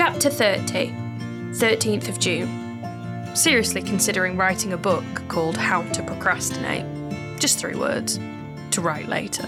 Chapter 30, 13th of June. Seriously considering writing a book called How to Procrastinate. Just 3 words. To write later.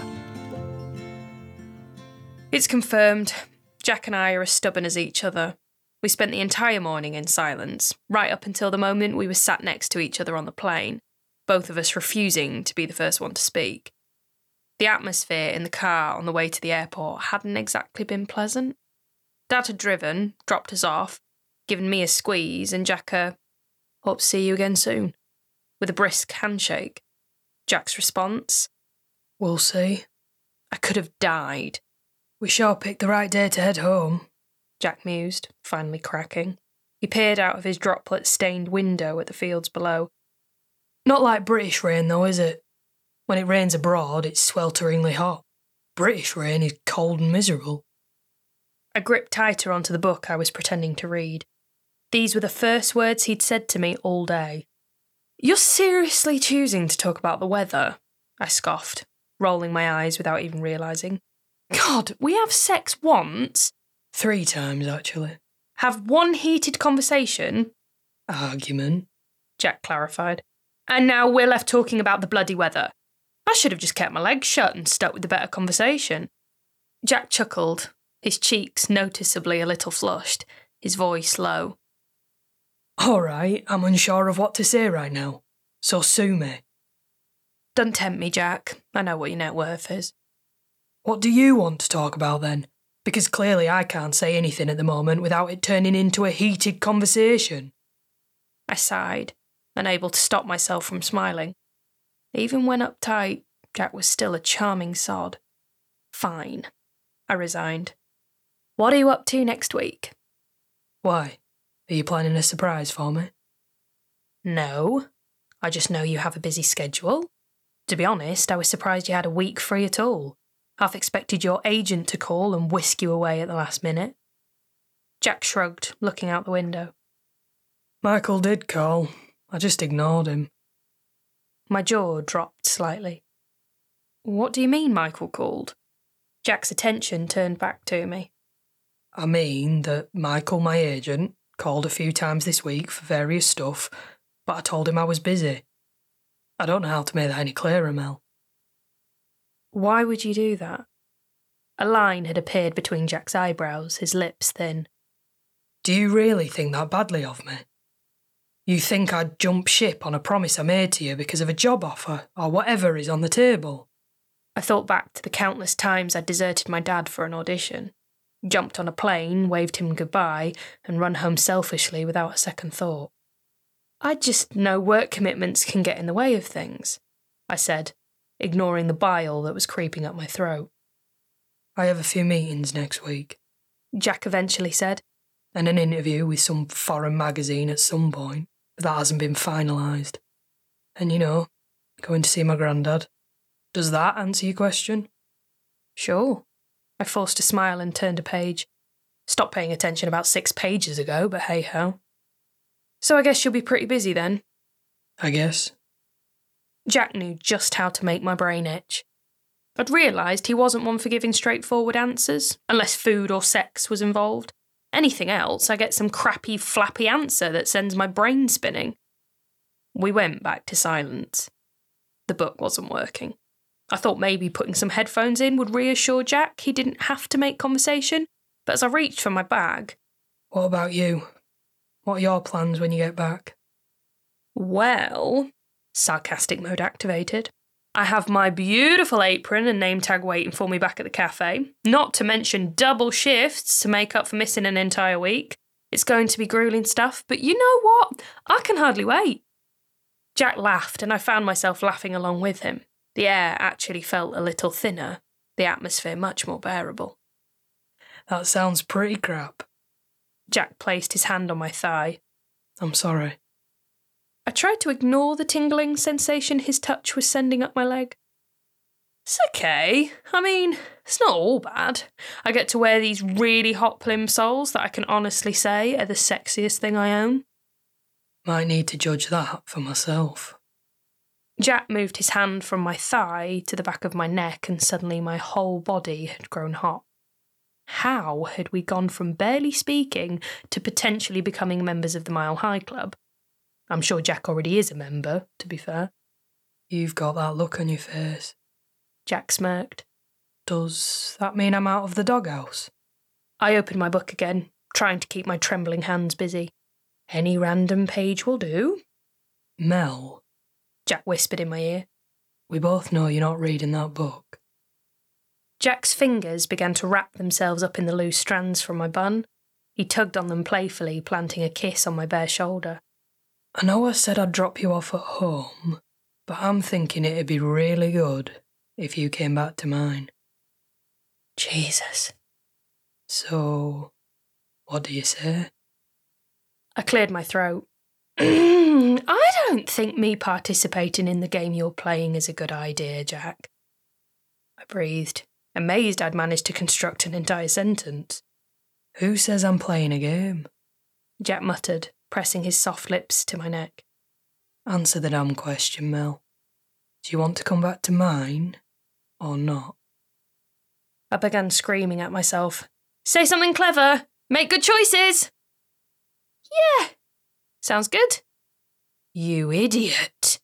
It's confirmed. Jack and I are as stubborn as each other. We spent the entire morning in silence, right up until the moment we were sat next to each other on the plane, both of us refusing to be the first one to speak. The atmosphere in the car on the way to the airport hadn't exactly been pleasant. Dad had driven, dropped us off, given me a squeeze, and Jack a "hope to see you again soon," with a brisk handshake. Jack's response, "We'll see." I could have died. "We sure picked the right day to head home," Jack mused, finally cracking. He peered out of his droplet-stained window at the fields below. "Not like British rain though, is it? When it rains abroad, it's swelteringly hot. British rain is cold and miserable." I gripped tighter onto the book I was pretending to read. These were the first words he'd said to me all day. "You're seriously choosing to talk about the weather?" I scoffed, rolling my eyes without even realising. "God, we have sex once." 3 times, actually. "Have one heated conversation?" "Argument," Jack clarified. "And now we're left talking about the bloody weather. I should have just kept my legs shut and stuck with the better conversation." Jack chuckled, his cheeks noticeably a little flushed, his voice low. "All right, I'm unsure of what to say right now, so sue me." "Don't tempt me, Jack. I know what your net worth is." "What do you want to talk about then? Because clearly I can't say anything at the moment without it turning into a heated conversation." I sighed, unable to stop myself from smiling. Even when uptight, Jack was still a charming sod. "Fine," I resigned. "What are you up to next week?" "Why? Are you planning a surprise for me?" "No. I just know you have a busy schedule. To be honest, I was surprised you had a week free at all. Half expected your agent to call and whisk you away at the last minute." Jack shrugged, looking out the window. "Michael did call. I just ignored him." My jaw dropped slightly. "What do you mean Michael called?" Jack's attention turned back to me. "I mean that Michael, my agent, called a few times this week for various stuff, but I told him I was busy. I don't know how to make that any clearer, Mel." "Why would you do that?" A line had appeared between Jack's eyebrows, his lips thin. "Do you really think that badly of me? You think I'd jump ship on a promise I made to you because of a job offer, or whatever is on the table?" I thought back to the countless times I'd deserted my dad for an audition, jumped on a plane, waved him goodbye, and run home selfishly without a second thought. "I just know work commitments can get in the way of things," I said, ignoring the bile that was creeping up my throat. "I have a few meetings next week," Jack eventually said. "and an interview with some foreign magazine at some point, but that hasn't been finalised. And going to see my granddad. Does that answer your question?" "Sure." I forced a smile and turned a page. Stopped paying attention about 6 pages ago, but hey-ho. "So I guess you'll be pretty busy then?" "I guess." Jack knew just how to make my brain itch. I'd realised he wasn't one for giving straightforward answers, unless food or sex was involved. Anything else, I get some crappy, flappy answer that sends my brain spinning. We went back to silence. The book wasn't working. I thought maybe putting some headphones in would reassure Jack he didn't have to make conversation, but as I reached for my bag... "What about you? What are your plans when you get back?" "Well," sarcastic mode activated, "I have my beautiful apron and name tag waiting for me back at the cafe, not to mention double shifts to make up for missing an entire week. It's going to be grueling stuff, but you know what? I can hardly wait." Jack laughed, and I found myself laughing along with him. The air actually felt a little thinner, the atmosphere much more bearable. "That sounds pretty crap." Jack placed his hand on my thigh. "I'm sorry." I tried to ignore the tingling sensation his touch was sending up my leg. "It's okay. I mean, it's not all bad. I get to wear these really hot plimsolls that I can honestly say are the sexiest thing I own." "Might need to judge that for myself." Jack moved his hand from my thigh to the back of my neck, and suddenly my whole body had grown hot. How had we gone from barely speaking to potentially becoming members of the Mile High Club? I'm sure Jack already is a member, to be fair. You've got that look on your face. Jack smirked. Does that mean I'm out of the doghouse? I opened my book again, trying to keep my trembling hands busy. Any random page will do. Mel, Jack whispered in my ear. We both know you're not reading that book. Jack's fingers began to wrap themselves up in the loose strands from my bun. He tugged on them playfully, planting a kiss on my bare shoulder. I know I said I'd drop you off at home, but I'm thinking it'd be really good if you came back to mine. Jesus. So, what do you say? I cleared my throat. I don't think me participating in the game you're playing is a good idea, Jack. I breathed, amazed I'd managed to construct an entire sentence. Who says I'm playing a game? Jack muttered, pressing his soft lips to my neck. Answer the damn question, Mel. Do you want to come back to mine, or not? I began screaming at myself. Say something clever! Make good choices! Yeah! Sounds good. You idiot!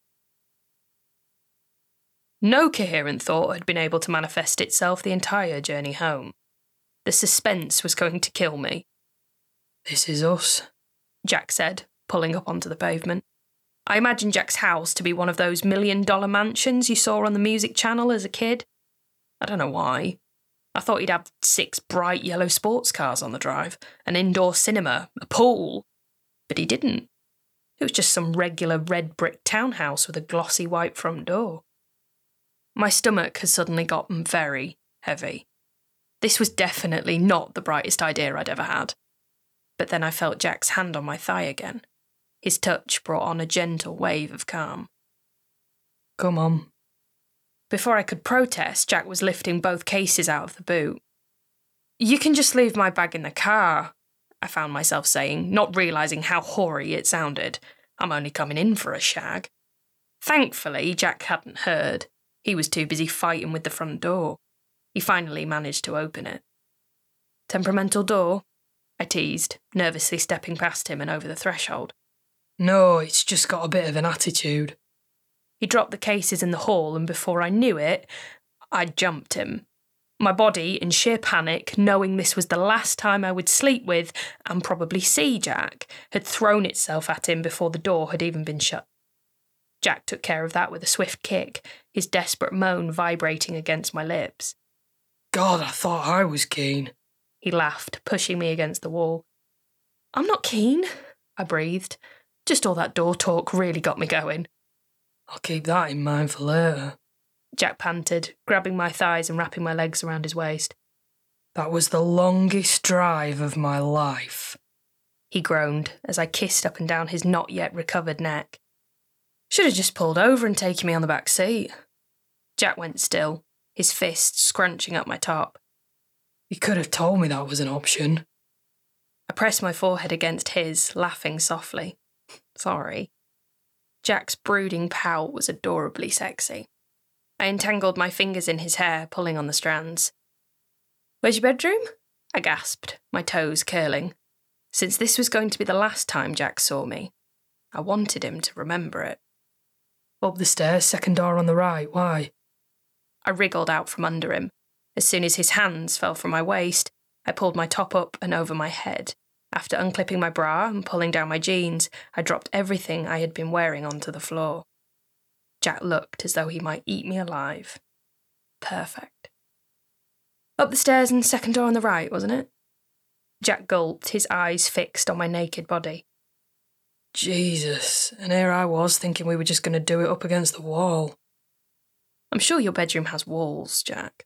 No coherent thought had been able to manifest itself the entire journey home. The suspense was going to kill me. This is us, Jack said, pulling up onto the pavement. I imagined Jack's house to be one of those $1 million mansions you saw on the music channel as a kid. I don't know why. I thought he'd have 6 bright yellow sports cars on the drive, an indoor cinema, a pool. But he didn't. It was just some regular red brick townhouse with a glossy white front door. My stomach had suddenly gotten very heavy. This was definitely not the brightest idea I'd ever had. But then I felt Jack's hand on my thigh again. His touch brought on a gentle wave of calm. Come on. Before I could protest, Jack was lifting both cases out of the boot. You can just leave my bag in the car, I found myself saying, not realising how hoary it sounded. I'm only coming in for a shag. Thankfully, Jack hadn't heard. He was too busy fighting with the front door. He finally managed to open it. Temperamental door? I teased, nervously stepping past him and over the threshold. No, it's just got a bit of an attitude. He dropped the cases in the hall, and before I knew it, I'd jumped him. My body, in sheer panic, knowing this was the last time I would sleep with and probably see Jack, had thrown itself at him before the door had even been shut. Jack took care of that with a swift kick, his desperate moan vibrating against my lips. God, I thought I was keen. He laughed, pushing me against the wall. I'm not keen, I breathed. Just all that door talk really got me going. I'll keep that in mind for later. Jack panted, grabbing my thighs and wrapping my legs around his waist. That was the longest drive of my life. He groaned as I kissed up and down his not yet recovered neck. Should have just pulled over and taken me on the back seat. Jack went still, his fist scrunching up my top. You could have told me that was an option. I pressed my forehead against his, laughing softly. Sorry. Jack's brooding pout was adorably sexy. I entangled my fingers in his hair, pulling on the strands. Where's your bedroom? I gasped, my toes curling. Since this was going to be the last time Jack saw me, I wanted him to remember it. Up the stairs, second door on the right, why? I wriggled out from under him. As soon as his hands fell from my waist, I pulled my top up and over my head. After unclipping my bra and pulling down my jeans, I dropped everything I had been wearing onto the floor. Jack looked as though he might eat me alive. Perfect. Up the stairs and second door on the right, wasn't it? Jack gulped, his eyes fixed on my naked body. Jesus, and here I was thinking we were just going to do it up against the wall. I'm sure your bedroom has walls, Jack.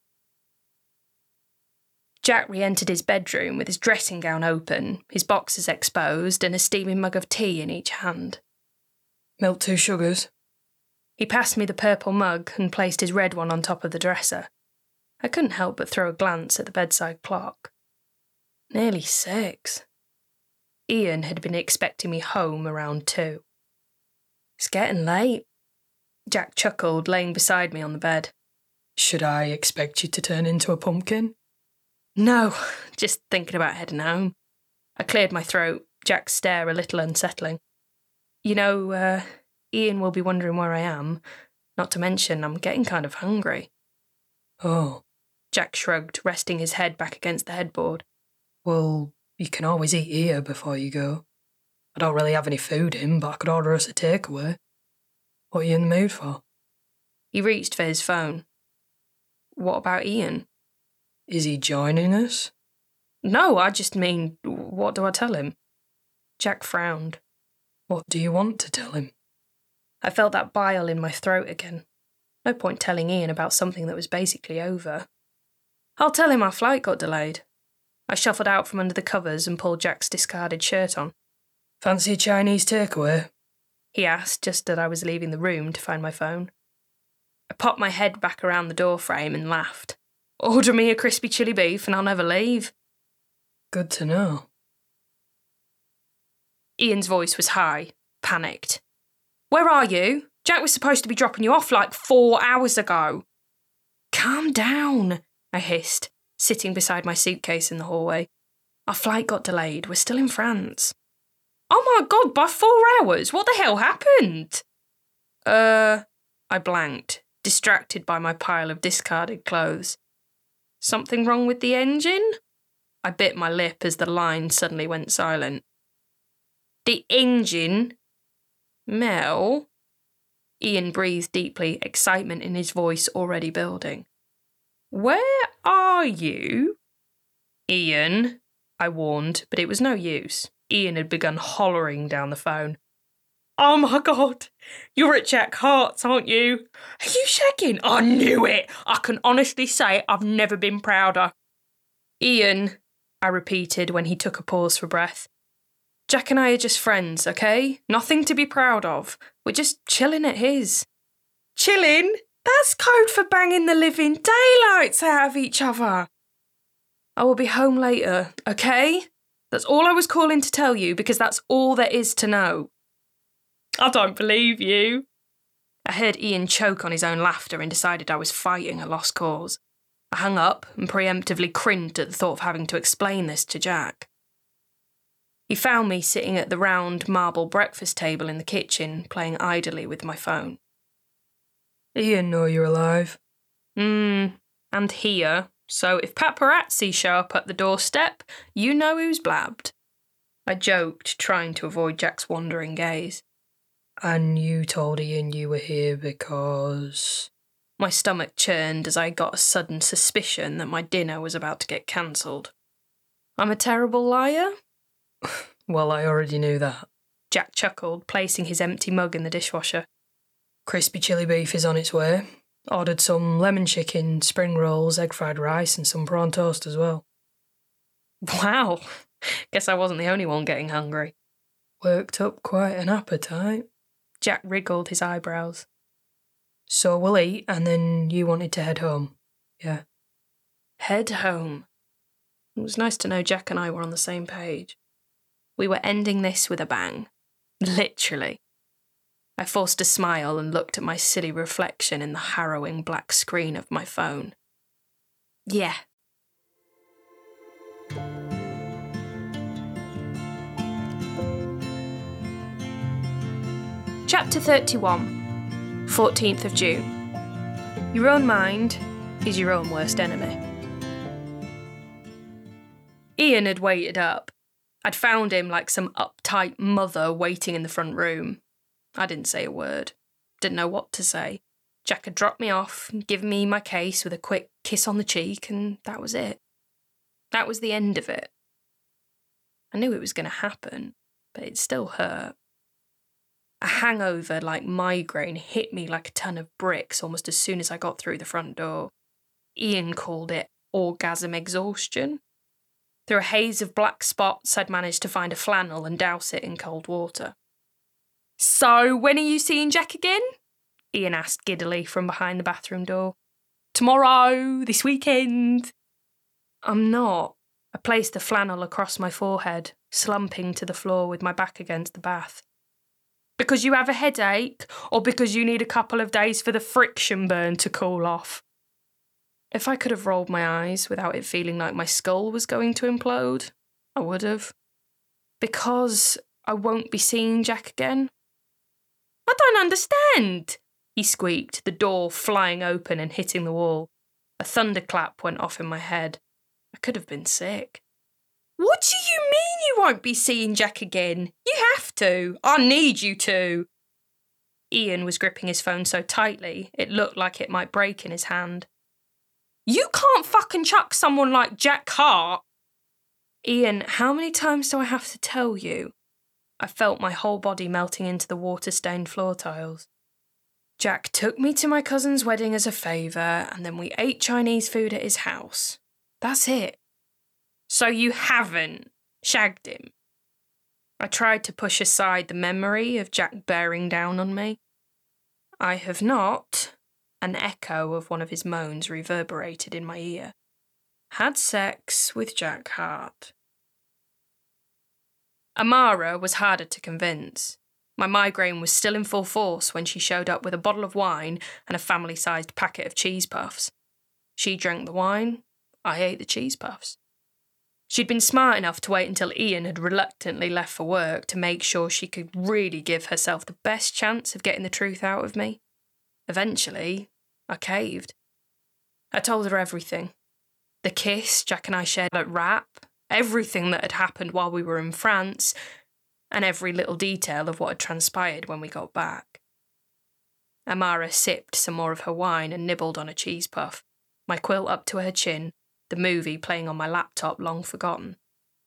Jack re-entered his bedroom with his dressing gown open, his boxers exposed, and a steaming mug of tea in each hand. Milk 2 sugars. He passed me the purple mug and placed his red one on top of the dresser. I couldn't help but throw a glance at the bedside clock. Nearly 6. Ian had been expecting me home around 2. It's getting late. Jack chuckled, laying beside me on the bed. Should I expect you to turn into a pumpkin? No, just thinking about heading home. I cleared my throat, Jack's stare a little unsettling. You know, Ian will be wondering where I am. Not to mention, I'm getting kind of hungry. Oh. Jack shrugged, resting his head back against the headboard. Well, you can always eat here before you go. I don't really have any food in, but I could order us a takeaway. What are you in the mood for? He reached for his phone. What about Ian? Is he joining us? No, I just mean, what do I tell him? Jack frowned. What do you want to tell him? I felt that bile in my throat again. No point telling Ian about something that was basically over. I'll tell him our flight got delayed. I shuffled out from under the covers and pulled Jack's discarded shirt on. Fancy a Chinese takeaway? He asked just as I was leaving the room to find my phone. I popped my head back around the door frame and laughed. Order me a crispy chili beef and I'll never leave. Good to know. Ian's voice was high, panicked. Where are you? Jack was supposed to be dropping you off like 4 hours ago. Calm down, I hissed, sitting beside my suitcase in the hallway. Our flight got delayed. We're still in France. Oh my God, by 4 hours? What the hell happened? I blanked, distracted by my pile of discarded clothes. Something wrong with the engine? I bit my lip as the line suddenly went silent. The engine? Mel? Ian breathed deeply, excitement in his voice already building. Where are you? Ian, I warned, but it was no use. Ian had begun hollering down the phone. Oh my God, you're at Jack Hart's, aren't you? Are you shagging? I knew it. I can honestly say I've never been prouder. Ian, I repeated when he took a pause for breath. Jack and I are just friends, okay? Nothing to be proud of. We're just chilling at his. Chilling? That's code for banging the living daylights out of each other. I will be home later, okay? That's all I was calling to tell you because that's all there is to know. I don't believe you. I heard Ian choke on his own laughter and decided I was fighting a lost cause. I hung up and preemptively cringed at the thought of having to explain this to Jack. He found me sitting at the round marble breakfast table in the kitchen, playing idly with my phone. Ian know you're alive. And here, so if paparazzi show up at the doorstep, you know who's blabbed. I joked, trying to avoid Jack's wandering gaze. And you told Ian you were here because... My stomach churned as I got a sudden suspicion that my dinner was about to get cancelled. I'm a terrible liar? Well, I already knew that. Jack chuckled, placing his empty mug in the dishwasher. Crispy chili beef is on its way. Ordered some lemon chicken, spring rolls, egg fried rice and some prawn toast as well. Wow, guess I wasn't the only one getting hungry. Worked up quite an appetite. Jack wriggled his eyebrows. So we'll eat and then you wanted to head home, yeah? Head home. It was nice to know Jack and I were on the same page. We were ending this with a bang. Literally. I forced a smile and looked at my silly reflection in the harrowing black screen of my phone. Yeah. Chapter 31, 14th of June. Your own mind is your own worst enemy. Ian had waited up. I'd found him like some uptight mother waiting in the front room. I didn't say a word. Didn't know what to say. Jack had dropped me off, given me my case with a quick kiss on the cheek, and that was it. That was the end of it. I knew it was going to happen, but it still hurt. A hangover like migraine hit me like a ton of bricks almost as soon as I got through the front door. Ian called it orgasm exhaustion. Through a haze of black spots, I'd managed to find a flannel and douse it in cold water. So, when are you seeing Jack again? Ian asked giddily from behind the bathroom door. Tomorrow, this weekend. I'm not. I placed the flannel across my forehead, slumping to the floor with my back against the bath. Because you have a headache, or because you need a couple of days for the friction burn to cool off? If I could have rolled my eyes without it feeling like my skull was going to implode, I would have. Because I won't be seeing Jack again. I don't understand, he squeaked, the door flying open and hitting the wall. A thunderclap went off in my head. I could have been sick. What do you mean you won't be seeing Jack again? You have to. I need you to. Ian was gripping his phone so tightly, it looked like it might break in his hand. You can't fucking chuck someone like Jack Hart. Ian, how many times do I have to tell you? I felt my whole body melting into the water-stained floor tiles. Jack took me to my cousin's wedding as a favour, and then we ate Chinese food at his house. That's it. So you haven't shagged him? I tried to push aside the memory of Jack bearing down on me. I have not. An echo of one of his moans reverberated in my ear. Had sex with Jack Hart. Amara was harder to convince. My migraine was still in full force when she showed up with a bottle of wine and a family-sized packet of cheese puffs. She drank the wine, I ate the cheese puffs. She'd been smart enough to wait until Ian had reluctantly left for work to make sure she could really give herself the best chance of getting the truth out of me. Eventually, I caved. I told her everything. The kiss Jack and I shared at Rap, everything that had happened while we were in France, and every little detail of what had transpired when we got back. Amara sipped some more of her wine and nibbled on a cheese puff, my quilt up to her chin, the movie playing on my laptop long forgotten.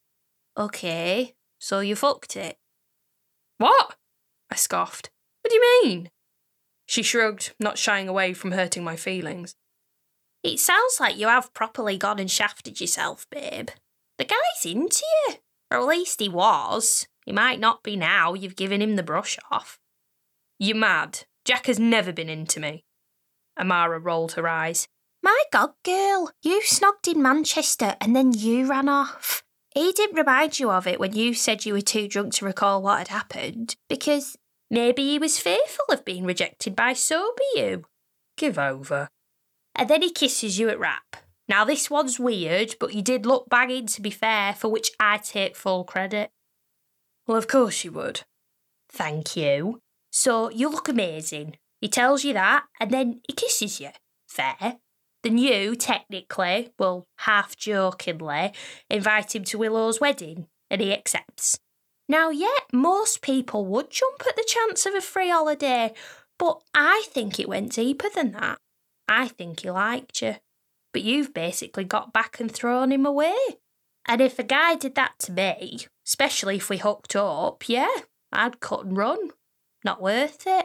Okay, so you fucked it. What? I scoffed. What do you mean? She shrugged, not shying away from hurting my feelings. It sounds like you have properly gone and shafted yourself, babe. The guy's into you. Or at least he was. He might not be now, you've given him the brush off. You're mad. Jack has never been into me. Amara rolled her eyes. My God, girl, you snogged in Manchester and then you ran off. He didn't remind you of it when you said you were too drunk to recall what had happened, because maybe he was fearful of being rejected by sober you. Give over. And then he kisses you at Rap. Now this one's weird, but you did look banging to be fair, for which I take full credit. Well, of course you would. Thank you. So you look amazing. He tells you that, and then he kisses you. Fair. Then you, technically, well, half-jokingly, invite him to Willow's wedding, and he accepts. Now, yeah, most people would jump at the chance of a free holiday, but I think it went deeper than that. I think he liked you. But you've basically got back and thrown him away. And if a guy did that to me, especially if we hooked up, yeah, I'd cut and run. Not worth it.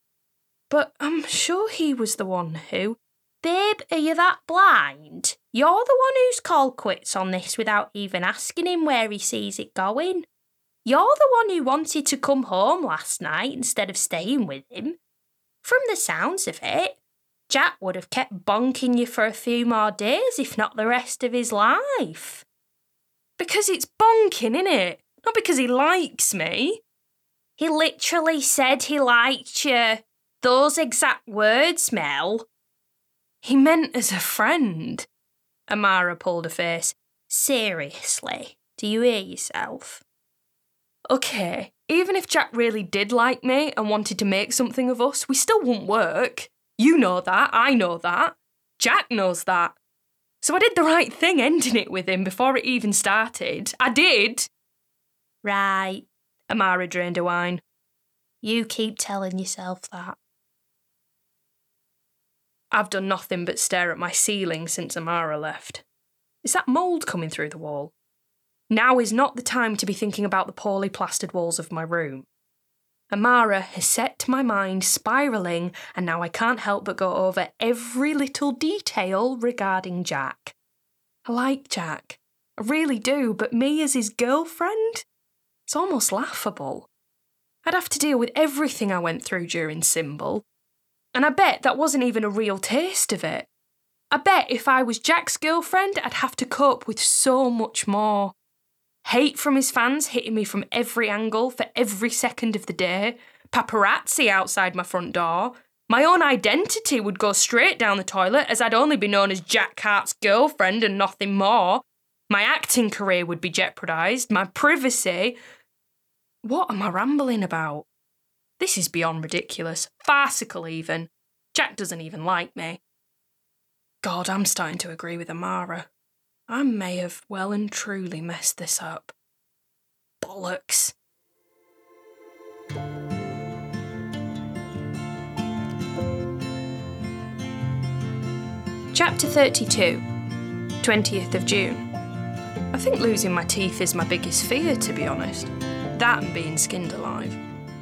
But I'm sure he was the one who... Babe, are you that blind? You're the one who's called quits on this without even asking him where he sees it going. You're the one who wanted to come home last night instead of staying with him. From the sounds of it, Jack would have kept bonking you for a few more days, if not the rest of his life. Because it's bonking, innit? Not because he likes me. He literally said he liked you. Those exact words, Mel. He meant as a friend. Amara pulled a face. Seriously, do you hear yourself? Okay, even if Jack really did like me and wanted to make something of us, we still wouldn't work. You know that, I know that. Jack knows that. So I did the right thing ending it with him before it even started. I did. Right. Amara drained her wine. You keep telling yourself that. I've done nothing but stare at my ceiling since Amara left. Is that mould coming through the wall? Now is not the time to be thinking about the poorly plastered walls of my room. Amara has set my mind spiralling, and now I can't help but go over every little detail regarding Jack. I like Jack. I really do, but me as his girlfriend? It's almost laughable. I'd have to deal with everything I went through during Symbol. And I bet that wasn't even a real taste of it. I bet if I was Jack's girlfriend, I'd have to cope with so much more. Hate from his fans hitting me from every angle for every second of the day. Paparazzi outside my front door. My own identity would go straight down the toilet, as I'd only be known as Jack Hart's girlfriend and nothing more. My acting career would be jeopardised, my privacy... What am I rambling about? This is beyond ridiculous, farcical even. Jack doesn't even like me. God, I'm starting to agree with Amara. I may have well and truly messed this up. Bollocks. Chapter 32, 20th of June. I think losing my teeth is my biggest fear, to be honest. That and being skinned alive.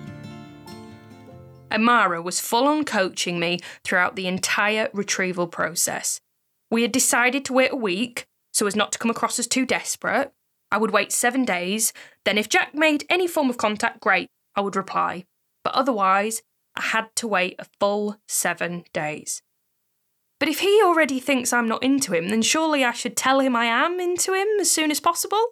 Amara was full on coaching me throughout the entire retrieval process. We had decided to wait a week, so as not to come across as too desperate. I would wait 7 days, then if Jack made any form of contact, great, I would reply. But otherwise, I had to wait a full 7 days. But if he already thinks I'm not into him, then surely I should tell him I am into him as soon as possible?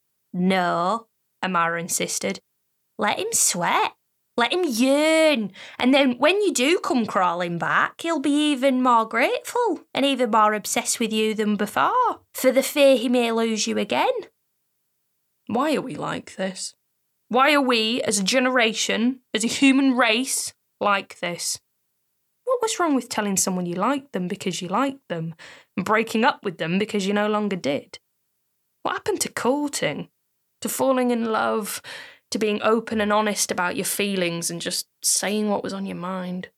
No, Amara insisted. Let him sweat. Let him yearn. And then when you do come crawling back, he'll be even more grateful and even more obsessed with you than before, for the fear he may lose you again. Why are we like this? Why are we, as a generation, as a human race, like this? What was wrong with telling someone you liked them because you liked them, and breaking up with them because you no longer did? What happened to courting? To falling in love? To being open and honest about your feelings and just saying what was on your mind?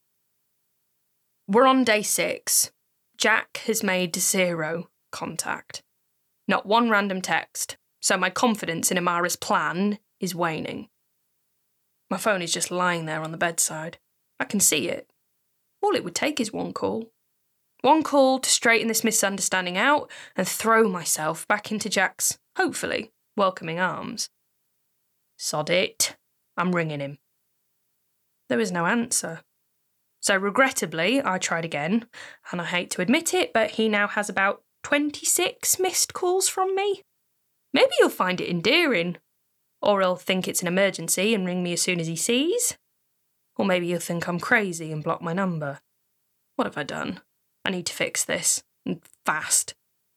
We're on day 6. Jack has made 0 contact. Not one random text, so my confidence in Amara's plan is waning. My phone is just lying there on the bedside. I can see it. All it would take is one call. One call to straighten this misunderstanding out and throw myself back into Jack's, hopefully, welcoming arms. Sod it. I'm ringing him. There was no answer. So regrettably, I tried again, and I hate to admit it, but he now has about 26 missed calls from me. Maybe he'll find it endearing, or he'll think it's an emergency and ring me as soon as he sees. Or maybe he'll think I'm crazy and block my number. What have I done? I need to fix this, and fast.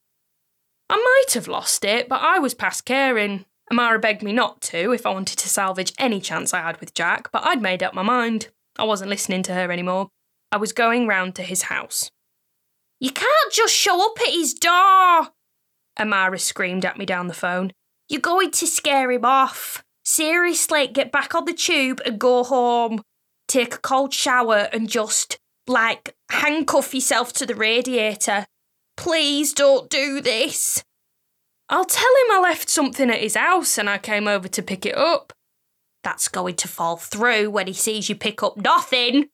I might have lost it, but I was past caring. Amara begged me not to if I wanted to salvage any chance I had with Jack, but I'd made up my mind. I wasn't listening to her anymore. I was going round to his house. You can't just show up at his door, Amara screamed at me down the phone. You're going to scare him off. Seriously, get back on the tube and go home. Take a cold shower and just, handcuff yourself to the radiator. Please don't do this. I'll tell him I left something at his house and I came over to pick it up. That's going to fall through when he sees you pick up nothing.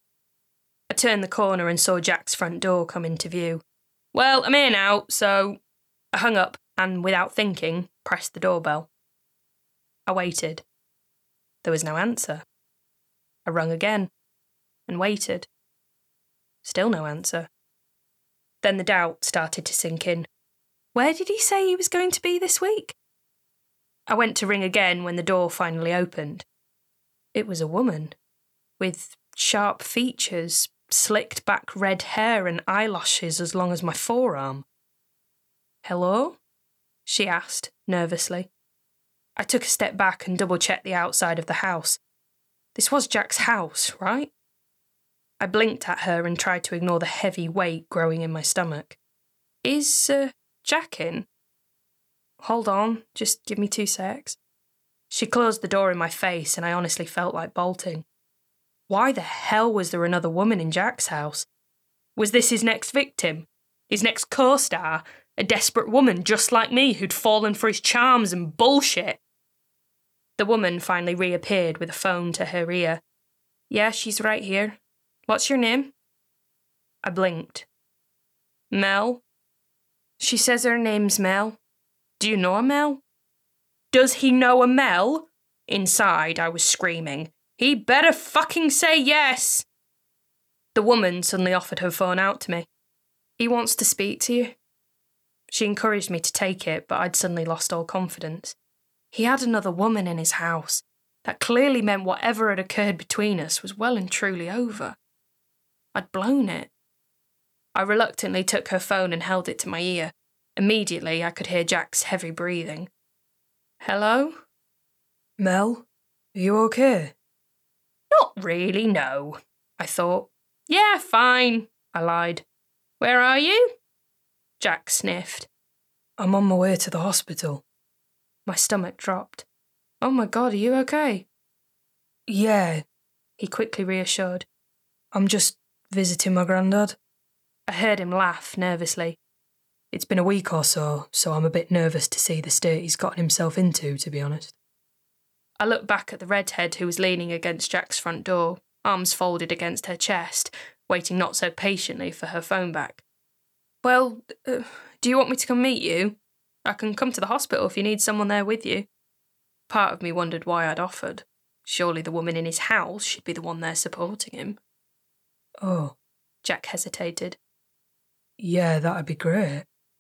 I turned the corner and saw Jack's front door come into view. Well, I'm here now, so... I hung up and, without thinking, pressed the doorbell. I waited. There was no answer. I rung again and waited. Still no answer. Then the doubt started to sink in. Where did he say he was going to be this week? I went to ring again when the door finally opened. It was a woman, with sharp features, slicked back red hair and eyelashes as long as my forearm. Hello? She asked, nervously. I took a step back and double-checked the outside of the house. This was Jack's house, right? I blinked at her and tried to ignore the heavy weight growing in my stomach. Is, Jack in? Hold on, just give me 2 secs. She closed the door in my face and I honestly felt like bolting. Why the hell was there another woman in Jack's house? Was this his next victim? His next co-star? A desperate woman just like me who'd fallen for his charms and bullshit? The woman finally reappeared with a phone to her ear. Yeah, she's right here. What's your name? I blinked. Mel? She says her name's Mel. Do you know a Mel? Does he know a Mel? Inside, I was screaming. He better fucking say yes! The woman suddenly offered her phone out to me. He wants to speak to you. She encouraged me to take it, but I'd suddenly lost all confidence. He had another woman in his house. That clearly meant whatever had occurred between us was well and truly over. I'd blown it. I reluctantly took her phone and held it to my ear. Immediately, I could hear Jack's heavy breathing. Hello? Mel, are you okay? Not really, no, I thought. Yeah, fine, I lied. Where are you? Jack sniffed. I'm on my way to the hospital. My stomach dropped. Oh my God, are you okay? Yeah, He quickly reassured. I'm just visiting my granddad. I heard him laugh nervously. It's been a week or so I'm a bit nervous to see the state he's gotten himself into, to be honest. I looked back at the redhead who was leaning against Jack's front door, arms folded against her chest, waiting not so patiently for her phone back. Well, do you want me to come meet you? I can come to the hospital if you need someone there with you. Part of me wondered why I'd offered. Surely the woman in his house should be the one there supporting him. Oh. Jack hesitated. Yeah, that'd be great.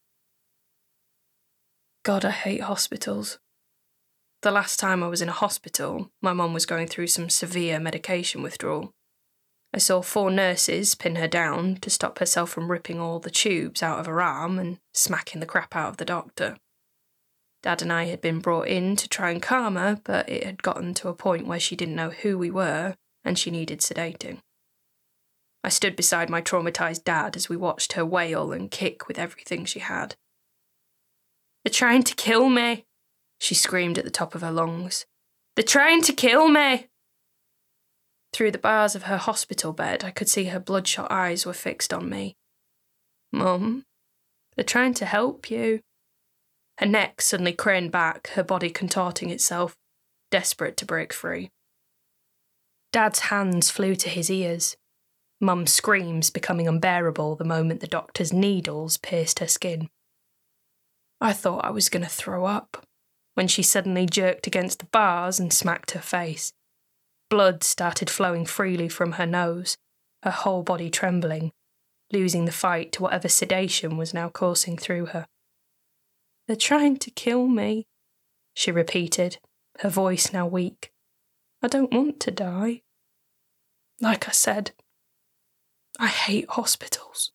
God, I hate hospitals. The last time I was in a hospital, my mum was going through some severe medication withdrawal. I saw 4 nurses pin her down to stop herself from ripping all the tubes out of her arm and smacking the crap out of the doctor. Dad and I had been brought in to try and calm her, but it had gotten to a point where she didn't know who we were and she needed sedating. I stood beside my traumatised dad as we watched her wail and kick with everything she had. They're trying to kill me, she screamed at the top of her lungs. They're trying to kill me! Through the bars of her hospital bed, I could see her bloodshot eyes were fixed on me. Mum, they're trying to help you. Her neck suddenly craned back, her body contorting itself, desperate to break free. Dad's hands flew to his ears. Mum's screams becoming unbearable the moment the doctor's needles pierced her skin. I thought I was going to throw up when she suddenly jerked against the bars and smacked her face. Blood started flowing freely from her nose, her whole body trembling, losing the fight to whatever sedation was now coursing through her. They're trying to kill me, she repeated, her voice now weak. I don't want to die. Like I said, I hate hospitals.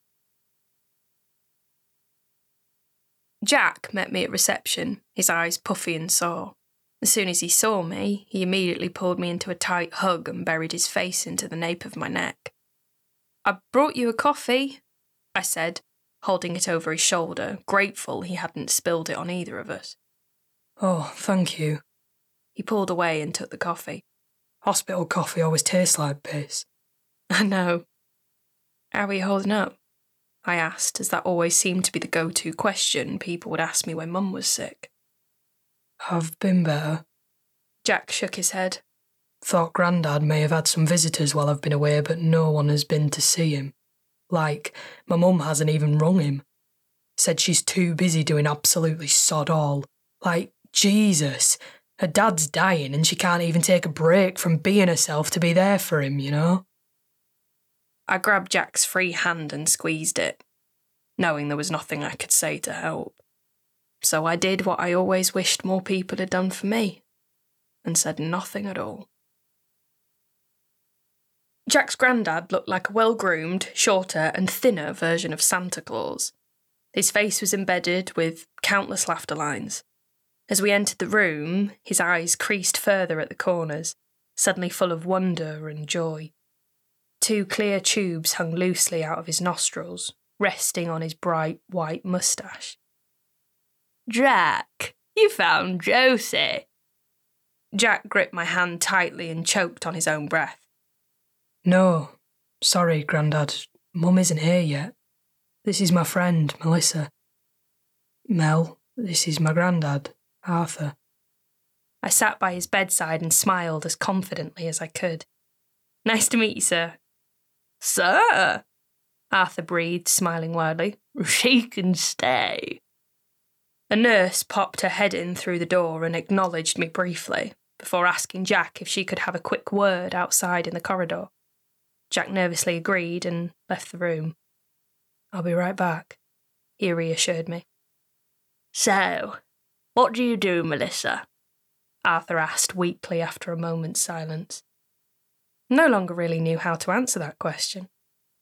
Jack met me at reception, his eyes puffy and sore. As soon as he saw me, he immediately pulled me into a tight hug and buried his face into the nape of my neck. I brought you a coffee, I said, holding it over his shoulder, grateful he hadn't spilled it on either of us. Oh, thank you. He pulled away and took the coffee. Hospital coffee always tastes like piss. I know. How are you holding up? I asked, as that always seemed to be the go-to question people would ask me when Mum was sick. I've been better. Jack shook his head. Thought Grandad may have had some visitors while I've been away, but no one has been to see him. Like, my mum hasn't even rung him. Said she's too busy doing absolutely sod all. Like, Jesus, her dad's dying and she can't even take a break from being herself to be there for him, you know? I grabbed Jack's free hand and squeezed it, knowing there was nothing I could say to help. So I did what I always wished more people had done for me, and said nothing at all. Jack's granddad looked like a well-groomed, shorter and thinner version of Santa Claus. His face was embedded with countless laughter lines. As we entered the room, his eyes creased further at the corners, suddenly full of wonder and joy. 2 clear tubes hung loosely out of his nostrils, resting on his bright white moustache. Jack, you found Josie. Jack gripped my hand tightly and choked on his own breath. No, sorry, Grandad. Mum isn't here yet. This is my friend, Melissa. Mel, this is my granddad, Arthur. I sat by his bedside and smiled as confidently as I could. Nice to meet you, sir. Sir? Arthur breathed, smiling wildly. She can stay. A nurse popped her head in through the door and acknowledged me briefly, before asking Jack if she could have a quick word outside in the corridor. Jack nervously agreed and left the room. I'll be right back, he reassured me. So, what do you do, Melissa? Arthur asked weakly after a moment's silence. No longer really knew how to answer that question.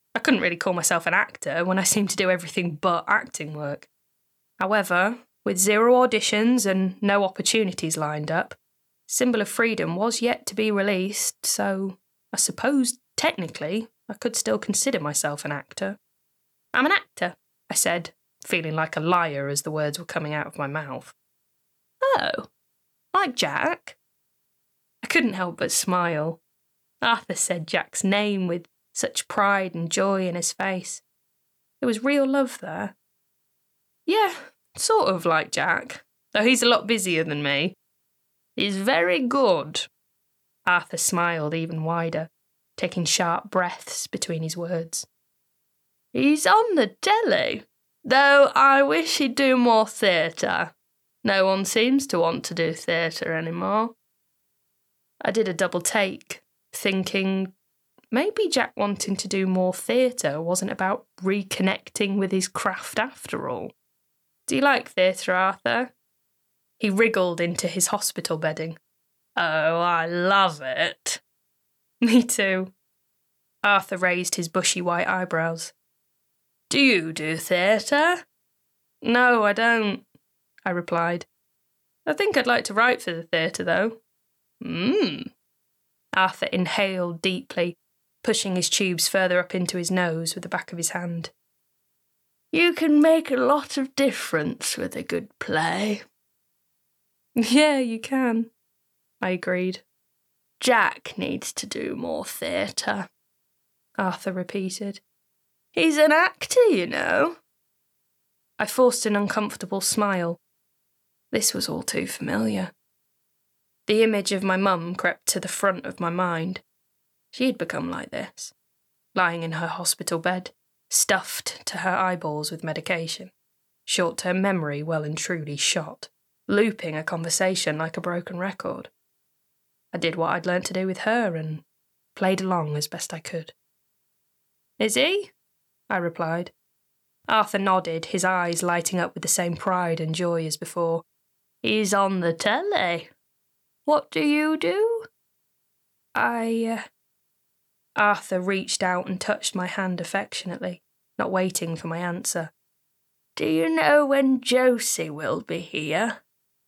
I couldn't really call myself an actor when I seemed to do everything but acting work. However, with 0 auditions and no opportunities lined up, Symbol of Freedom was yet to be released, so I suppose, technically, I could still consider myself an actor. I'm an actor, I said, feeling like a liar as the words were coming out of my mouth. Oh, like Jack? I couldn't help but smile. Arthur said Jack's name with such pride and joy in his face. There was real love there. Yeah, sort of like Jack, though he's a lot busier than me. He's very good. Arthur smiled even wider, taking sharp breaths between his words. He's on the telly, though I wish he'd do more theatre. No one seems to want to do theatre anymore. I did a double take, thinking maybe Jack wanting to do more theatre wasn't about reconnecting with his craft after all. Do you like theatre, Arthur? He wriggled into his hospital bedding. Oh, I love it. Me too. Arthur raised his bushy white eyebrows. Do you do theatre? No, I don't, I replied. I think I'd like to write for the theatre, though. Arthur inhaled deeply, pushing his tubes further up into his nose with the back of his hand. You can make a lot of difference with a good play. Yeah, you can, I agreed. Jack needs to do more theatre, Arthur repeated. He's an actor, you know. I forced an uncomfortable smile. This was all too familiar. The image of my mum crept to the front of my mind. She had become like this, lying in her hospital bed, stuffed to her eyeballs with medication, short-term memory well and truly shot, looping a conversation like a broken record. I did what I'd learnt to do with her and played along as best I could. Is he? I replied. Arthur nodded, his eyes lighting up with the same pride and joy as before. He's on the telly. What do you do? Arthur reached out and touched my hand affectionately, not waiting for my answer. Do you know when Josie will be here?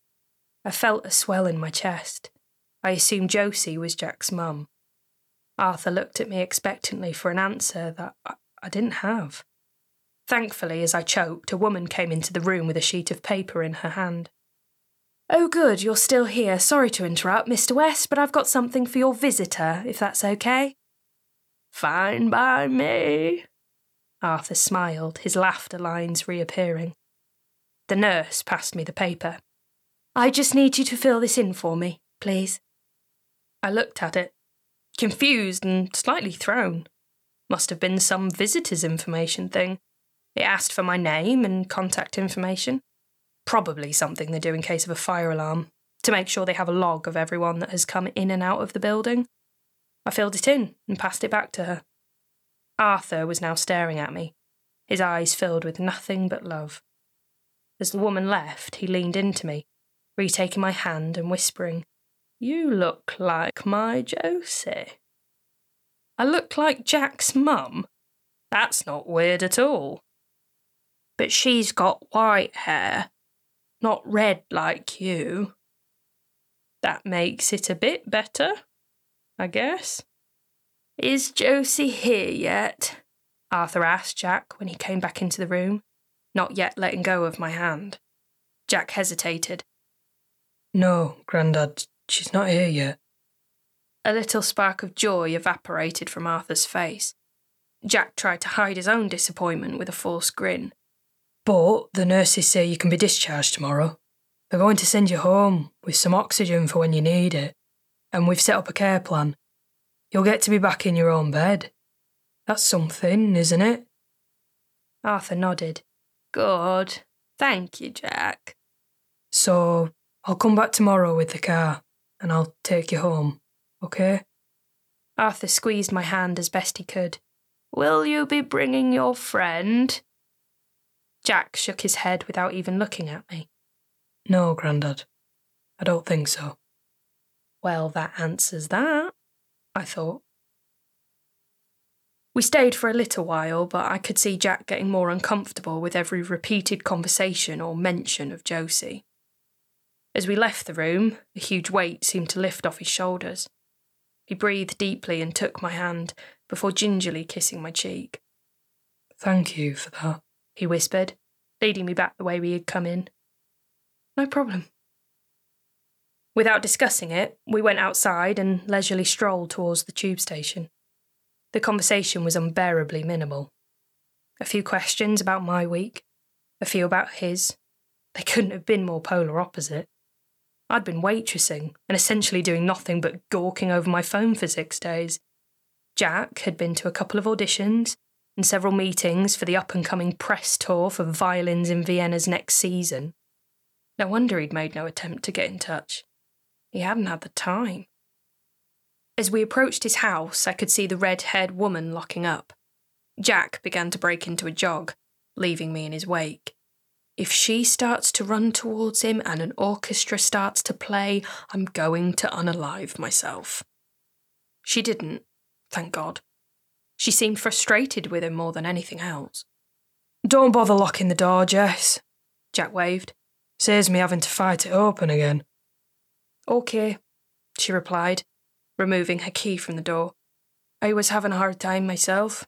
I felt a swell in my chest. I assumed Josie was Jack's mum. Arthur looked at me expectantly for an answer that I didn't have. Thankfully, as I choked, a woman came into the room with a sheet of paper in her hand. Oh good, you're still here. Sorry to interrupt, Mr. West, but I've got something for your visitor, if that's okay. Fine by me. Arthur smiled, his laughter lines reappearing. The nurse passed me the paper. I just need you to fill this in for me, please. I looked at it, confused and slightly thrown. Must have been some visitor's information thing. It asked for my name and contact information. Probably something they do in case of a fire alarm, to make sure they have a log of everyone that has come in and out of the building. I filled it in and passed it back to her. Arthur was now staring at me, his eyes filled with nothing but love. As the woman left, he leaned into me, retaking my hand and whispering, You look like my Josie. I look like Jack's mum? That's not weird at all. But she's got white hair, not red like you. That makes it a bit better, I guess. Is Josie here yet? Arthur asked Jack when he came back into the room, not yet letting go of my hand. Jack hesitated. No, Grandad, she's not here yet. A little spark of joy evaporated from Arthur's face. Jack tried to hide his own disappointment with a forced grin. But the nurses say you can be discharged tomorrow. They're going to send you home with some oxygen for when you need it, and we've set up a care plan. You'll get to be back in your own bed. That's something, isn't it? Arthur nodded. Good. Thank you, Jack. So, I'll come back tomorrow with the car, and I'll take you home, okay? Arthur squeezed my hand as best he could. Will you be bringing your friend? Jack shook his head without even looking at me. No, Grandad. I don't think so. Well, that answers that, I thought. We We stayed for a little while, but I could see Jack getting more uncomfortable with every repeated conversation or mention of Josie. As we left the room, a huge weight seemed to lift off his shoulders. He breathed deeply and took my hand before gingerly kissing my cheek. "Thank you for that," he whispered, leading me back the way we had come in. "No problem." Without discussing it, we went outside and leisurely strolled towards the tube station. The conversation was unbearably minimal. A few questions about my week, a few about his. They couldn't have been more polar opposite. I'd been waitressing and essentially doing nothing but gawking over my phone for 6 days. Jack had been to a couple of auditions and several meetings for the up-and-coming press tour for Violins in Vienna's next season. No wonder he'd made no attempt to get in touch. He hadn't had the time. As we approached his house, I could see the red-haired woman locking up. Jack began to break into a jog, leaving me in his wake. If she starts to run towards him and an orchestra starts to play, I'm going to unalive myself. She didn't, thank God. She seemed frustrated with him more than anything else. "Don't bother locking the door, Jess," Jack waved. "Saves me having to fight it open again." "Okay," she replied, removing her key from the door. "I was having a hard time myself."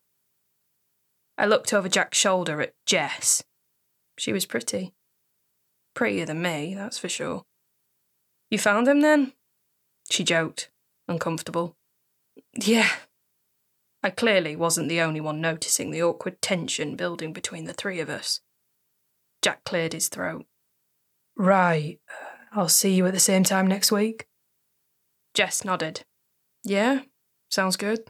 I looked over Jack's shoulder at Jess. She was pretty. Prettier than me, that's for sure. "You found him then?" she joked, uncomfortable. "Yeah." I clearly wasn't the only one noticing the awkward tension building between the three of us. Jack cleared his throat. "Right, I'll see you at the same time next week." Jess nodded. "Yeah, sounds good."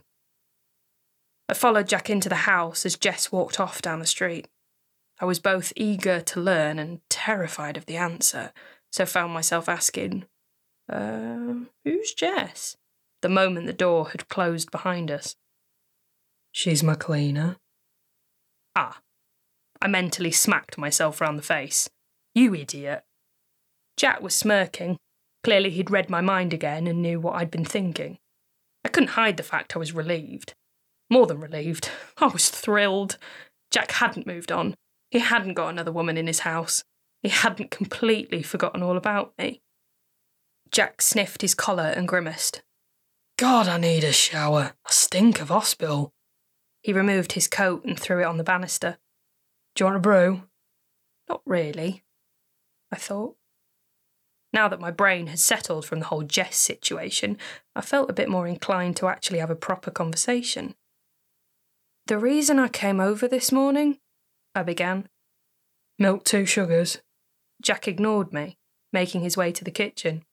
I followed Jack into the house as Jess walked off down the street. I was both eager to learn and terrified of the answer, so found myself asking, who's Jess? The moment the door had closed behind us. "She's my cleaner." Ah. I mentally smacked myself round the face. You idiot. Jack was smirking. Clearly he'd read my mind again and knew what I'd been thinking. I couldn't hide the fact I was relieved. More than relieved. I was thrilled. Jack hadn't moved on. He hadn't got another woman in his house. He hadn't completely forgotten all about me. Jack sniffed his collar and grimaced. "God, I need a shower. I stink of hospital." He removed his coat and threw it on the banister. "Do you want a brew?" Not really, I thought. Now that my brain had settled from the whole Jess situation, I felt a bit more inclined to actually have a proper conversation. "The reason I came over this morning," I began. "Milk 2 sugars." Jack ignored me, making his way to the kitchen.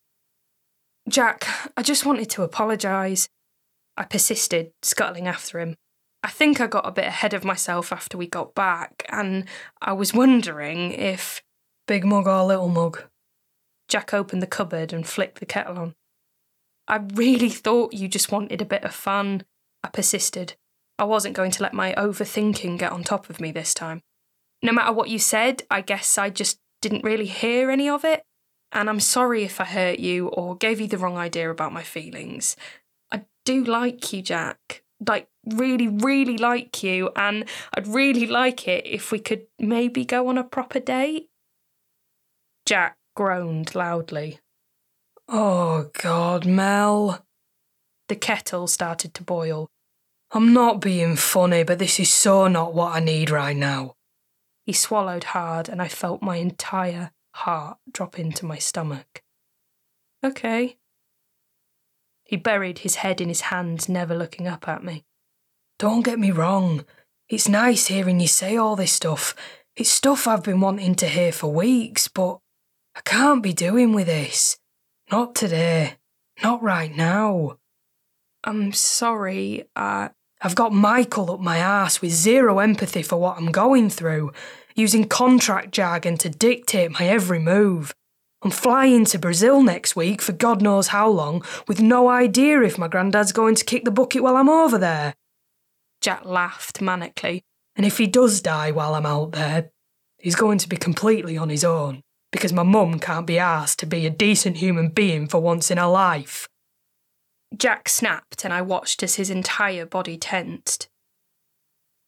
"Jack, I just wanted to apologise." I persisted, scuttling after him. "I think I got a bit ahead of myself after we got back, and I was wondering if—" "Big mug or little mug?" Jack opened the cupboard and flicked the kettle on. "I really thought you just wanted a bit of fun," I persisted. I wasn't going to let my overthinking get on top of me this time. "No matter what you said, I guess I just didn't really hear any of it, and I'm sorry if I hurt you or gave you the wrong idea about my feelings. I do like you, Jack. Like, really, really like you, and I'd really like it if we could maybe go on a proper date." Jack groaned loudly. "Oh, God, Mel." The kettle started to boil. "I'm not being funny, but this is so not what I need right now." He swallowed hard, and I felt my entire heart drop into my stomach. "Okay." He buried his head in his hands, never looking up at me. "Don't get me wrong. It's nice hearing you say all this stuff. It's stuff I've been wanting to hear for weeks, but I can't be doing with this. Not today. Not right now." "I'm sorry, I've got Michael up my arse with zero empathy for what I'm going through, using contract jargon to dictate my every move. I'm flying to Brazil next week for God knows how long, with no idea if my granddad's going to kick the bucket while I'm over there. Jack laughed manically. And if he does die while I'm out there, he's going to be completely on his own, because my mum can't be asked to be a decent human being for once in her life. Jack snapped, and I watched as his entire body tensed.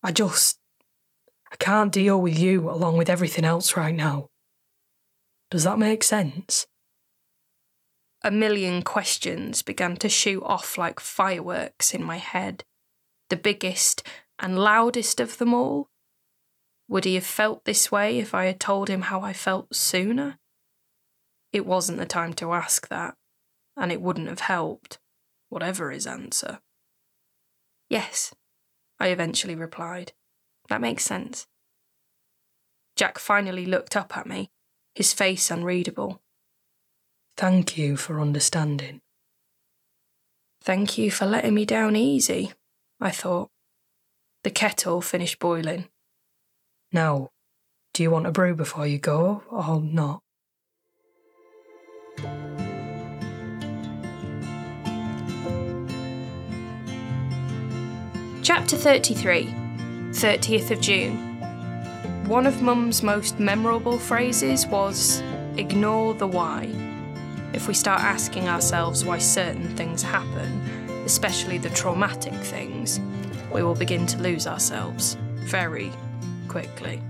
I can't deal with you along with everything else right now. Does that make sense? A million questions began to shoot off like fireworks in my head. The biggest and loudest of them all. Would he have felt this way if I had told him how I felt sooner? It wasn't the time to ask that, and it wouldn't have helped, whatever his answer. Yes, I eventually replied. That makes sense. Jack finally looked up at me, his face unreadable. Thank you for understanding. Thank you for letting me down easy, I thought. The kettle finished boiling. Now, do you want a brew before you go, or not? Chapter 33, 30th of June. One of Mum's most memorable phrases was, ignore the why. If we start asking ourselves why certain things happen, especially the traumatic things, we will begin to lose ourselves very quickly.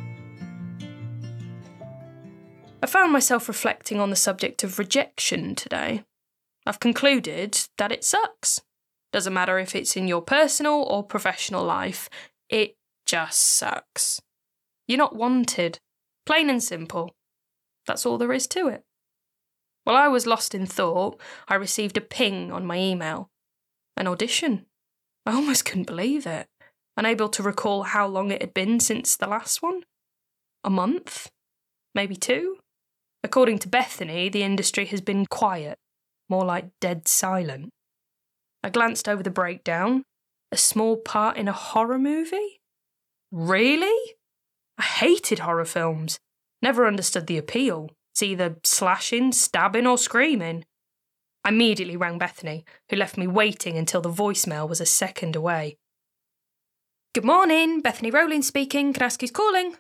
I found myself reflecting on the subject of rejection today. I've concluded that it sucks. Doesn't matter if it's in your personal or professional life, it just sucks. You're not wanted. Plain and simple. That's all there is to it. While I was lost in thought, I received a ping on my email. An audition. I almost couldn't believe it, unable to recall how long it had been since the last one. A month? Maybe 2? According to Bethany, the industry has been quiet, more like dead silent. I glanced over the breakdown. A small part in a horror movie? Really? I hated horror films. Never understood the appeal. It's either slashing, stabbing, or screaming. I immediately rang Bethany, who left me waiting until the voicemail was a second away. Good morning, Bethany Rowling speaking. Can I ask who's calling?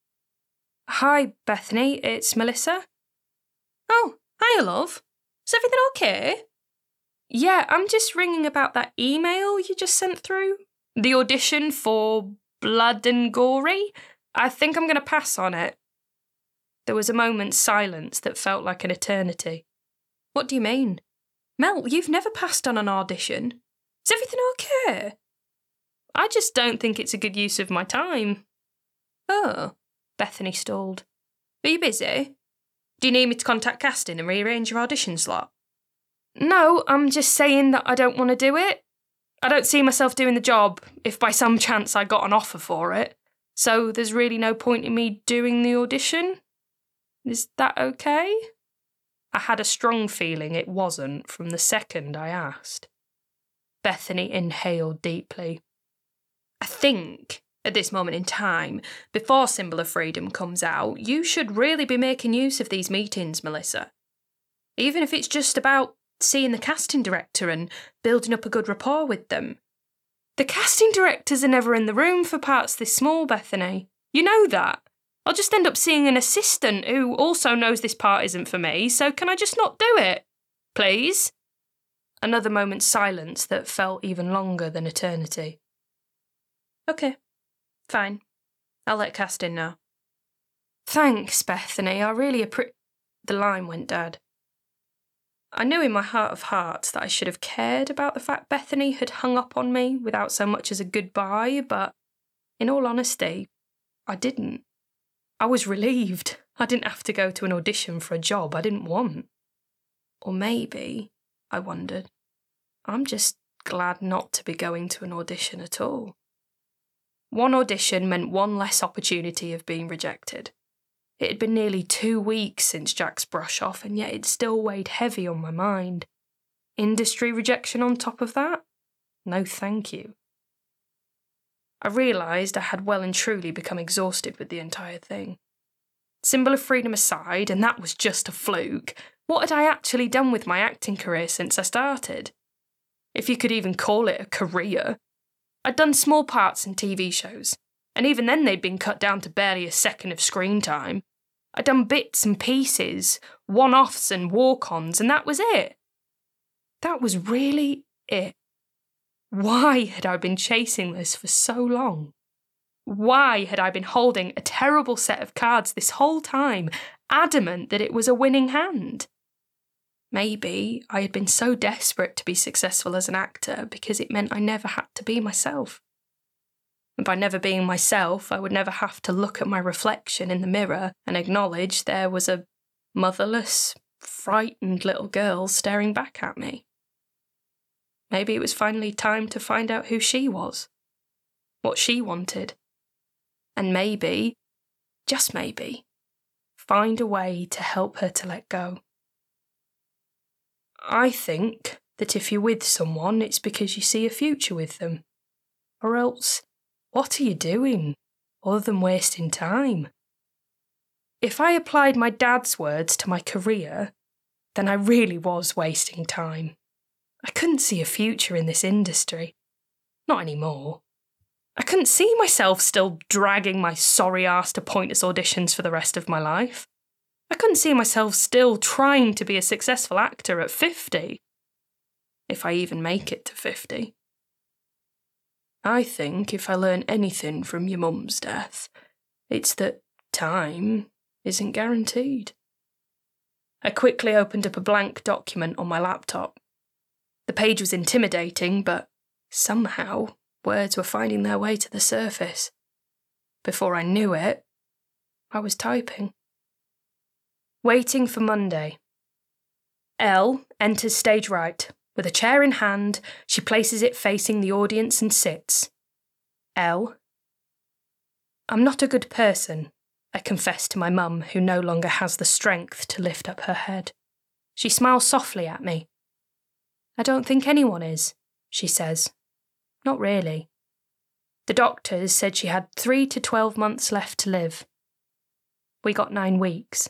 Hi, Bethany, it's Melissa. Oh, hiya, love. Is everything okay? Yeah, I'm just ringing about that email you just sent through. The audition for Blood and Gory. I think I'm going to pass on it. There was a moment's silence that felt like an eternity. What do you mean? Mel, you've never passed on an audition. Is everything okay? I just don't think it's a good use of my time. Oh, Bethany stalled. Are you busy? Do you need me to contact casting and rearrange your audition slot? No, I'm just saying that I don't want to do it. I don't see myself doing the job if by some chance I got an offer for it. So there's really no point in me doing the audition. Is that okay? I had a strong feeling it wasn't from the second I asked. Bethany inhaled deeply. I think, at this moment in time, before Symbol of Freedom comes out, you should really be making use of these meetings, Melissa. Even if it's just about seeing the casting director and building up a good rapport with them. The casting directors are never in the room for parts this small, Bethany. You know that. I'll just end up seeing an assistant who also knows this part isn't for me, so can I just not do it? Please? Another moment's silence that felt even longer than eternity. Okay, fine. I'll let casting know. Thanks, Bethany. I really The line went dead. I knew in my heart of hearts that I should have cared about the fact Bethany had hung up on me without so much as a goodbye, but in all honesty, I didn't. I was relieved. I didn't have to go to an audition for a job I didn't want. Or maybe, I wondered, I'm just glad not to be going to an audition at all. One audition meant one less opportunity of being rejected. It had been nearly 2 weeks since Jack's brush-off, and yet it still weighed heavy on my mind. Industry rejection on top of that? No thank you. I realised I had well and truly become exhausted with the entire thing. Symbol of Freedom aside, and that was just a fluke, what had I actually done with my acting career since I started? If you could even call it a career. I'd done small parts in TV shows, and even then they'd been cut down to barely a second of screen time. I'd done bits and pieces, one-offs and walk-ons, and that was it. That was really it. Why had I been chasing this for so long? Why had I been holding a terrible set of cards this whole time, adamant that it was a winning hand? Maybe I had been so desperate to be successful as an actor because it meant I never had to be myself. And by never being myself, I would never have to look at my reflection in the mirror and acknowledge there was a motherless, frightened little girl staring back at me. Maybe it was finally time to find out who she was, what she wanted, and maybe, just maybe, find a way to help her to let go. I think that if you're with someone, it's because you see a future with them. Or else, what are you doing, other than wasting time? If I applied my dad's words to my career, then I really was wasting time. I couldn't see a future in this industry. Not anymore. I couldn't see myself still dragging my sorry ass to pointless auditions for the rest of my life. I couldn't see myself still trying to be a successful actor at 50. If I even make it to 50. I think if I learn anything from your mum's death, it's that time isn't guaranteed. I quickly opened up a blank document on my laptop. The page was intimidating, but somehow words were finding their way to the surface. Before I knew it, I was typing. Waiting for Monday. Elle enters stage right. With a chair in hand, she places it facing the audience and sits. Elle. I'm not a good person, I confess to my mum, who no longer has the strength to lift up her head. She smiles softly at me. I don't think anyone is, she says. Not really. The doctors said she had 3 to 12 months left to live. We got 9 weeks.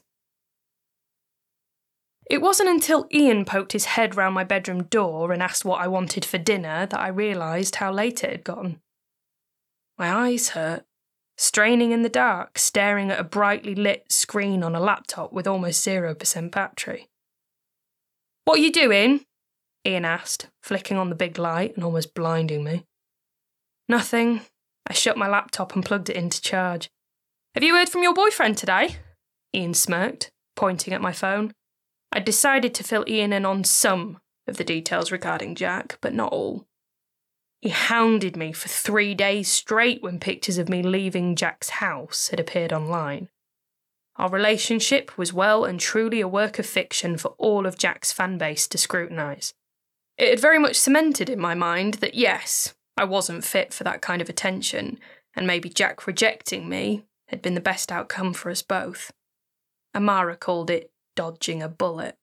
It wasn't until Ian poked his head round my bedroom door and asked what I wanted for dinner that I realised how late it had gotten. My eyes hurt, straining in the dark, staring at a brightly lit screen on a laptop with almost 0% battery. What are you doing? Ian asked, flicking on the big light and almost blinding me. Nothing. I shut my laptop and plugged it into charge. Have you heard from your boyfriend today? Ian smirked, pointing at my phone. I decided to fill Ian in on some of the details regarding Jack, but not all. He hounded me for 3 days straight when pictures of me leaving Jack's house had appeared online. Our relationship was well and truly a work of fiction for all of Jack's fan base to scrutinise. It had very much cemented in my mind that yes, I wasn't fit for that kind of attention, and maybe Jack rejecting me had been the best outcome for us both. Amara called it dodging a bullet.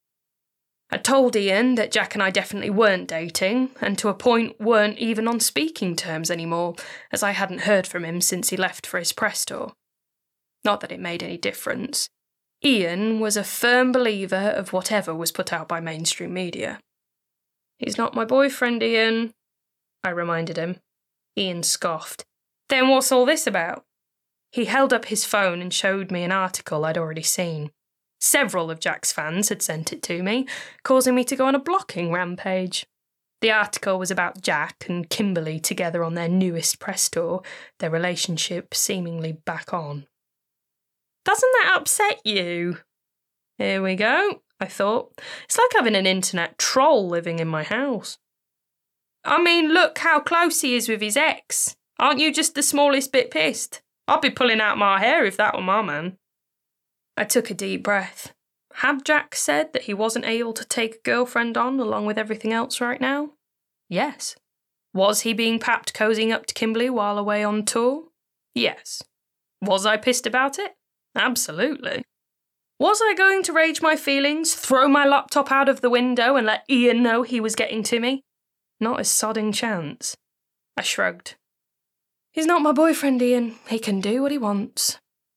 I told Ian that Jack and I definitely weren't dating, and to a point weren't even on speaking terms anymore, as I hadn't heard from him since he left for his press tour. Not that it made any difference. Ian was a firm believer of whatever was put out by mainstream media. He's not my boyfriend, Ian, I reminded him. Ian scoffed. Then what's all this about? He held up his phone and showed me an article I'd already seen. Several of Jack's fans had sent it to me, causing me to go on a blocking rampage. The article was about Jack and Kimberly together on their newest press tour, their relationship seemingly back on. Doesn't that upset you? Here we go, I thought. It's like having an internet troll living in my house. I mean, look how close he is with his ex. Aren't you just the smallest bit pissed? I'd be pulling out my hair if that were my man. I took a deep breath. Had Jack said that he wasn't able to take a girlfriend on along with everything else right now? Yes. Was he being papped cozying up to Kimberly while away on tour? Yes. Was I pissed about it? Absolutely. Was I going to rage my feelings, throw my laptop out of the window and let Ian know he was getting to me? Not a sodding chance. I shrugged. He's not my boyfriend, Ian. He can do what he wants.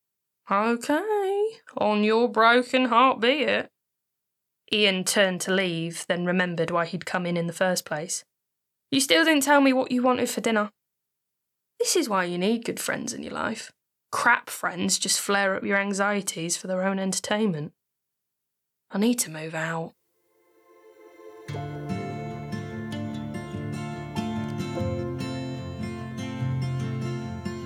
Okay, on your broken heart be it. Ian turned to leave, then remembered why he'd come in the first place. You still didn't tell me what you wanted for dinner. This is why you need good friends in your life. Crap friends just flare up your anxieties for their own entertainment. I need to move out.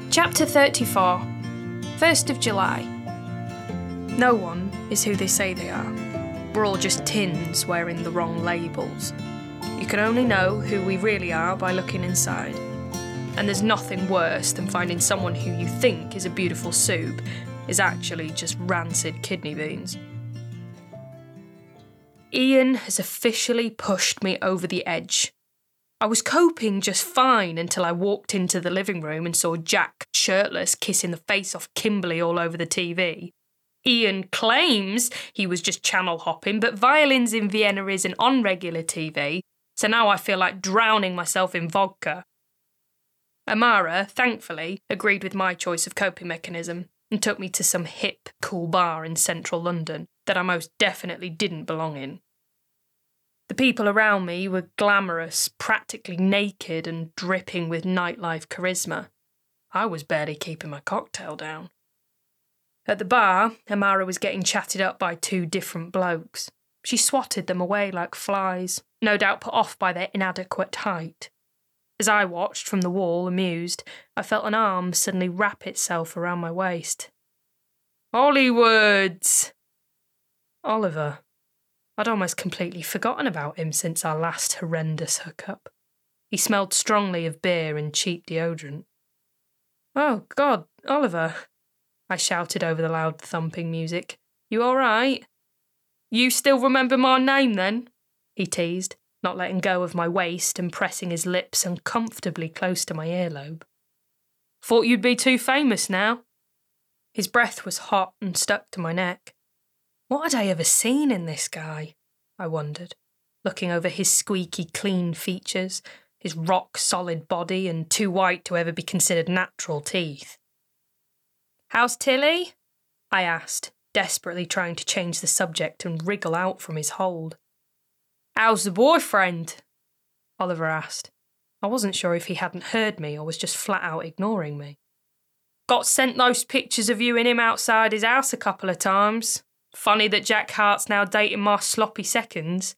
Chapter 34. 1st of July. No one is who they say they are. We're all just tins wearing the wrong labels. You can only know who we really are by looking inside. And there's nothing worse than finding someone who you think is a beautiful soup is actually just rancid kidney beans. Ian has officially pushed me over the edge. I was coping just fine until I walked into the living room and saw Jack shirtless kissing the face off Kimberly all over the TV. Ian claims he was just channel hopping, but Violins in Vienna isn't on regular TV, so now I feel like drowning myself in vodka. Amara, thankfully, agreed with my choice of coping mechanism and took me to some hip, cool bar in central London that I most definitely didn't belong in. The people around me were glamorous, practically naked and dripping with nightlife charisma. I was barely keeping my cocktail down. At the bar, Amara was getting chatted up by two different blokes. She swatted them away like flies, no doubt put off by their inadequate height. As I watched from the wall, amused, I felt an arm suddenly wrap itself around my waist. Hollywoods! Oliver. I'd almost completely forgotten about him since our last horrendous hookup. He smelled strongly of beer and cheap deodorant. Oh, God, Oliver, I shouted over the loud thumping music. You all right? You still remember my name, then? He teased, not letting go of my waist and pressing his lips uncomfortably close to my earlobe. Thought you'd be too famous now. His breath was hot and stuck to my neck. What had I ever seen in this guy? I wondered, looking over his squeaky clean features, his rock-solid body and too white to ever be considered natural teeth. How's Tilly? I asked, desperately trying to change the subject and wriggle out from his hold. How's the boyfriend? Oliver asked. I wasn't sure if he hadn't heard me or was just flat out ignoring me. Got sent those pictures of you and him outside his house a couple of times. Funny that Jack Hart's now dating my sloppy seconds.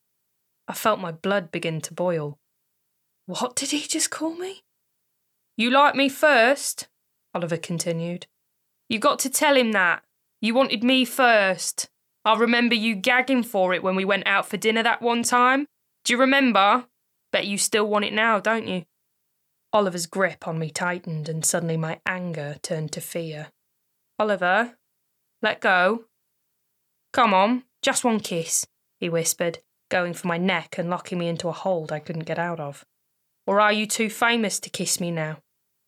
I felt my blood begin to boil. What did he just call me? You like me first, Oliver continued. You got to tell him that. You wanted me first. I remember you gagging for it when we went out for dinner that one time. Do you remember? Bet you still want it now, don't you? Oliver's grip on me tightened and suddenly my anger turned to fear. Oliver, let go. Come on, just one kiss, he whispered, going for my neck and locking me into a hold I couldn't get out of. Or are you too famous to kiss me now?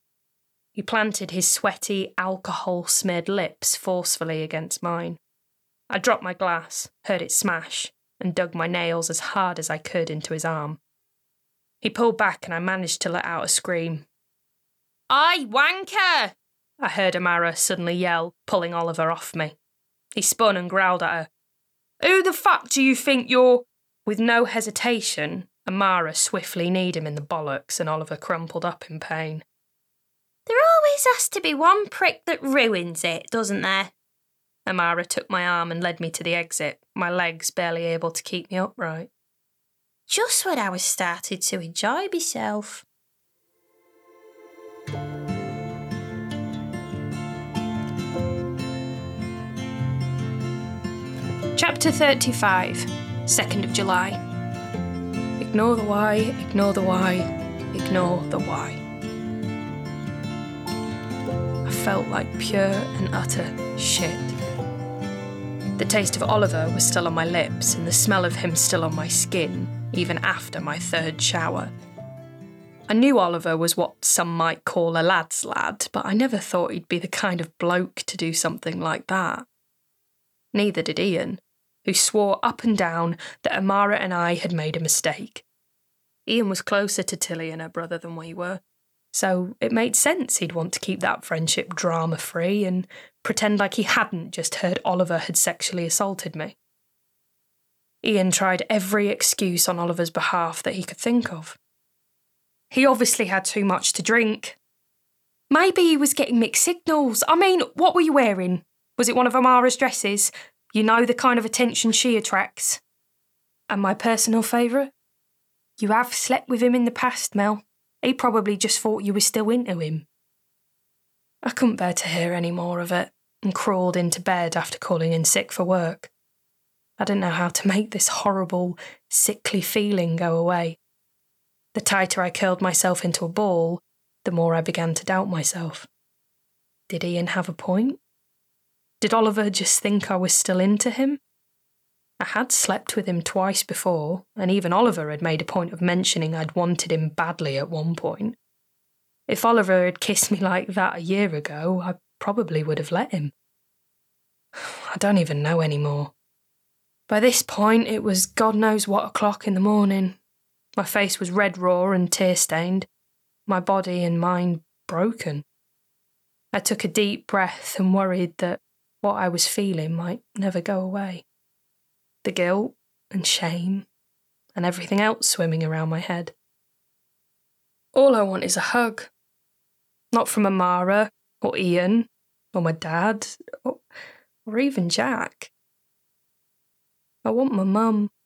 He planted his sweaty, alcohol-smeared lips forcefully against mine. I dropped my glass, heard it smash, and dug my nails as hard as I could into his arm. He pulled back and I managed to let out a scream. Aye, wanker! I heard Amara suddenly yell, pulling Oliver off me. He spun and growled at her. Who the fuck do you think you're... With no hesitation, Amara swiftly kneed him in the bollocks and Oliver crumpled up in pain. There always has to be one prick that ruins it, doesn't there? Amara took my arm and led me to the exit, my legs barely able to keep me upright. Just when I was starting to enjoy myself. Chapter 35, 2nd of July. Ignore the why, ignore the why, ignore the why. I felt like pure and utter shit. The taste of Oliver was still on my lips and the smell of him still on my skin, even after my third shower. I knew Oliver was what some might call a lad's lad, but I never thought he'd be the kind of bloke to do something like that. Neither did Ian, who swore up and down that Amara and I had made a mistake. Ian was closer to Tilly and her brother than we were, so it made sense he'd want to keep that friendship drama-free and pretend like he hadn't just heard Oliver had sexually assaulted me. Ian tried every excuse on Oliver's behalf that he could think of. He obviously had too much to drink. Maybe he was getting mixed signals. I mean, what were you wearing? Was it one of Amara's dresses? You know the kind of attention she attracts. And my personal favourite? You have slept with him in the past, Mel. He probably just thought you were still into him. I couldn't bear to hear any more of it and crawled into bed after calling in sick for work. I didn't know how to make this horrible, sickly feeling go away. The tighter I curled myself into a ball, the more I began to doubt myself. Did Ian have a point? Did Oliver just think I was still into him? I had slept with him twice before, and even Oliver had made a point of mentioning I'd wanted him badly at one point. If Oliver had kissed me like that a year ago, I probably would have let him. I don't even know anymore. By this point, it was God knows what o'clock in the morning. My face was red raw and tear-stained, my body and mind broken. I took a deep breath and worried that what I was feeling might never go away. The guilt and shame and everything else swimming around my head. All I want is a hug. Not from Amara or Ian or my dad or even Jack. I want my mum.